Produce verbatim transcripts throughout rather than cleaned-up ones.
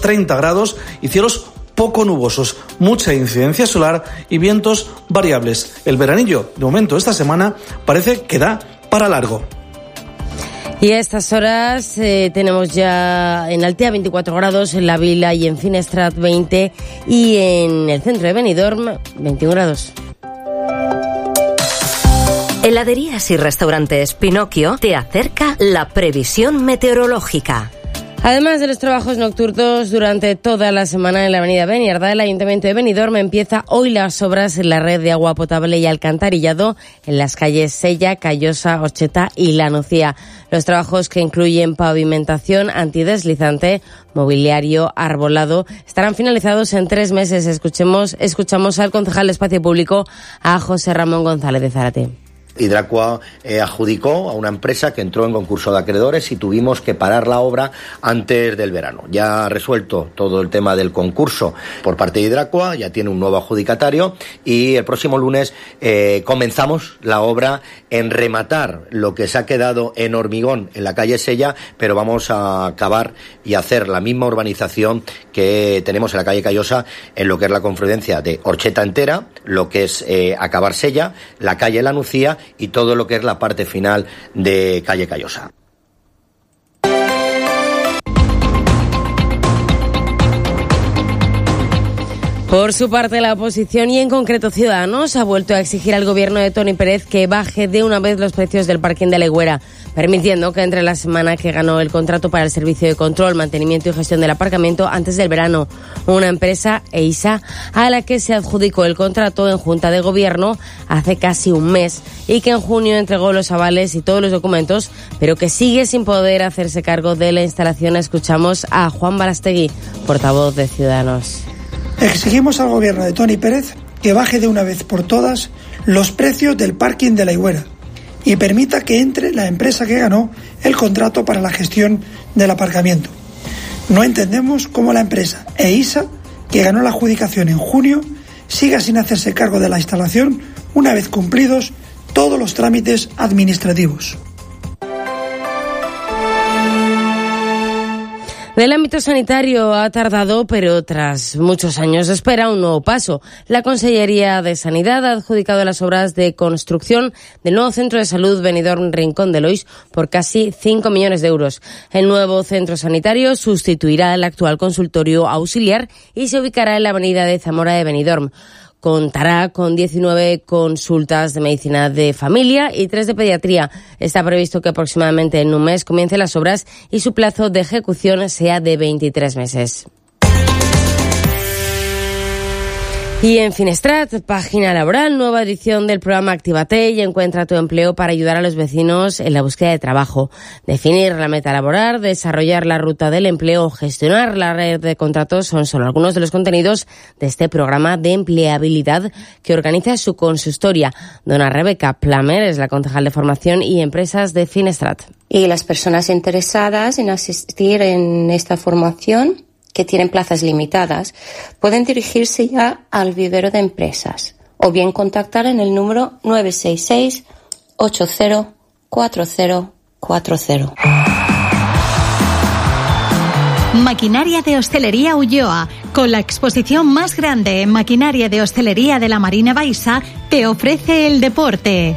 treinta grados y cielos poco nubosos, mucha incidencia solar y vientos variables. El veranillo, de momento esta semana, parece que da para largo. Y a estas horas eh, tenemos ya en Altea veinticuatro grados, en La Vila y en Finestrat veinte y en el centro de Benidorm veintiún grados. Heladerías y restaurantes Pinocchio te acerca la previsión meteorológica. Además de los trabajos nocturnos durante toda la semana en la avenida Beniardá, el Ayuntamiento de Benidorm empieza hoy las obras en la red de agua potable y alcantarillado en las calles Sella, Callosa, Orcheta y La Nucía. Los trabajos, que incluyen pavimentación, antideslizante, mobiliario, arbolado, estarán finalizados en tres meses. Escuchemos, escuchamos al concejal de Espacio Público, a José Ramón González de Zárate. Hidracua eh, adjudicó a una empresa que entró en concurso de acreedores y tuvimos que parar la obra antes del verano. Ya ha resuelto todo el tema del concurso por parte de Hidracua, ya tiene un nuevo adjudicatario y el próximo lunes eh, comenzamos la obra en rematar lo que se ha quedado en hormigón en la calle Sella, pero vamos a acabar y hacer la misma urbanización que tenemos en la calle Callosa en lo que es la confluencia de Orcheta entera, lo que es eh, acabar Sella, la calle La Nucía y todo lo que es la parte final de calle Callosa. Por su parte, la oposición y en concreto Ciudadanos ha vuelto a exigir al gobierno de Toni Pérez que baje de una vez los precios del parking de La Higuera, permitiendo que entre la semana que ganó el contrato para el servicio de control, mantenimiento y gestión del aparcamiento antes del verano. Una empresa, EISA, a la que se adjudicó el contrato en Junta de Gobierno hace casi un mes y que en junio entregó los avales y todos los documentos, pero que sigue sin poder hacerse cargo de la instalación. Escuchamos a Juan Barastegui, portavoz de Ciudadanos. Exigimos al gobierno de Toni Pérez que baje de una vez por todas los precios del parking de La Higuera y permita que entre la empresa que ganó el contrato para la gestión del aparcamiento. No entendemos cómo la empresa EISA, que ganó la adjudicación en junio, siga sin hacerse cargo de la instalación una vez cumplidos todos los trámites administrativos. Del ámbito sanitario ha tardado, pero tras muchos años de espera, un nuevo paso. La Consellería de Sanidad ha adjudicado las obras de construcción del nuevo Centro de Salud Benidorm Rincón de Loix por casi cinco millones de euros. El nuevo centro sanitario sustituirá al actual consultorio auxiliar y se ubicará en la avenida de Zamora de Benidorm. Contará con diecinueve consultas de medicina de familia y tres de pediatría. Está previsto que aproximadamente en un mes comiencen las obras y su plazo de ejecución sea de veintitrés meses. Y en Finestrat, página laboral, nueva edición del programa Actívate y Encuentra tu empleo para ayudar a los vecinos en la búsqueda de trabajo. Definir la meta laboral, desarrollar la ruta del empleo, gestionar la red de contratos son solo algunos de los contenidos de este programa de empleabilidad que organiza su consistoria. Dona Rebeca Plamer es la concejal de Formación y Empresas de Finestrat. Y las personas interesadas en asistir en esta formación, que tienen plazas limitadas, pueden dirigirse ya al vivero de empresas o bien contactar en el número nueve seis seis, ocho cero cuatro cero cuatro cero. Maquinaria de Hostelería Ulloa, con la exposición más grande en maquinaria de hostelería de la Marina Baixa, te ofrece el deporte.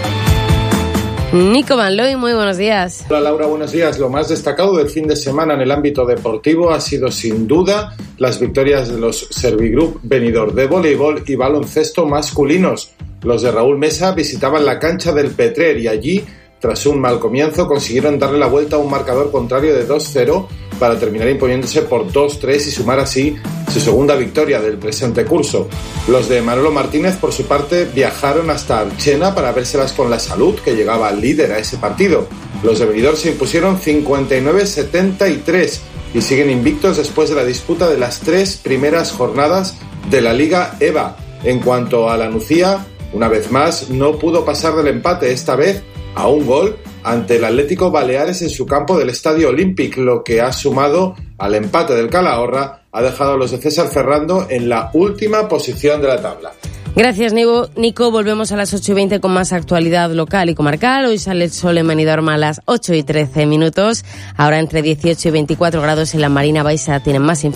Nico Manloy, muy buenos días. Hola Laura, buenos días. Lo más destacado del fin de semana en el ámbito deportivo ha sido sin duda las victorias de los Servigroup Benidorm de voleibol y baloncesto masculinos. Los de Raúl Mesa visitaban la cancha del Petrer y allí, tras un mal comienzo, consiguieron darle la vuelta a un marcador contrario de dos cero para terminar imponiéndose por dos tres y sumar así su segunda victoria del presente curso. Los de Manolo Martínez, por su parte, viajaron hasta Archena para vérselas con la Salud, que llegaba líder a ese partido. Los de Benidorm se impusieron cincuenta y nueve a setenta y tres y siguen invictos después de la disputa de las tres primeras jornadas de la Liga E V A. En cuanto a la Nucía, una vez más, no pudo pasar del empate, esta vez a un gol ante el Atlético Baleares en su campo del Estadio Olímpic, lo que ha sumado al empate del Calahorra, ha dejado a los de César Ferrando en la última posición de la tabla. Gracias, Nico. Volvemos a las ocho y veinte con más actualidad local y comarcal. Hoy sale el sol en Benidorm a las ocho y trece minutos. Ahora entre dieciocho y veinticuatro grados en la Marina Baixa tienen más información.